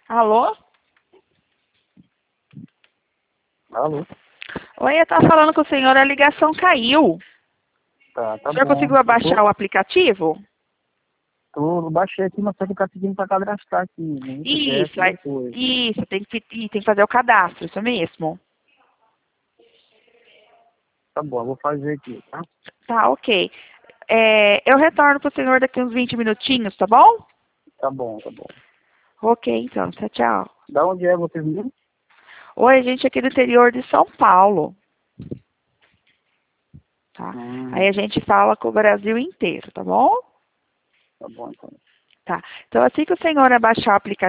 Alô? Alô? Oi, eu estava falando com o senhor, a ligação caiu. Tá O senhor bom. conseguiu abaixar o aplicativo? Eu baixei aqui, mas só que tá pedindo pra cadastrar aqui, né? Isso, isso, tem que fazer o cadastro, isso mesmo. Tá bom, eu vou fazer aqui, tá? Tá, ok. Eu retorno para o senhor daqui uns 20 minutinhos, tá bom? Tá bom, tá bom. Ok, então, tchau, tchau. Da onde é vocês mesmo? Oi, gente aqui do interior de São Paulo. Tá? Aí a gente fala com o Brasil inteiro, tá bom? Tá bom, então. Tá. Então, assim que o senhor abaixar o aplicativo,